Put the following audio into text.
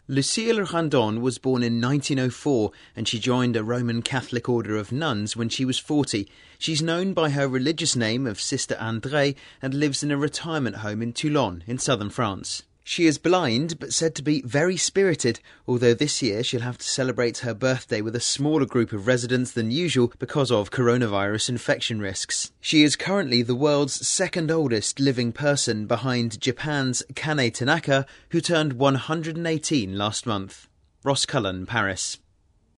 Lucille Randon was born in 1904 and she joined a Roman Catholic order of nuns when she was 40. She's known by her religious name of Sister Andrée and lives in a retirement home in Toulon in southern France. She is blind but said to be very spirited, although this year she'll have to celebrate her birthday with a smaller group of residents than usual because of coronavirus infection risks. She is currently the world's second oldest living person behind Japan's Kane Tanaka, who turned 118 last month. Ross Cullen, Paris.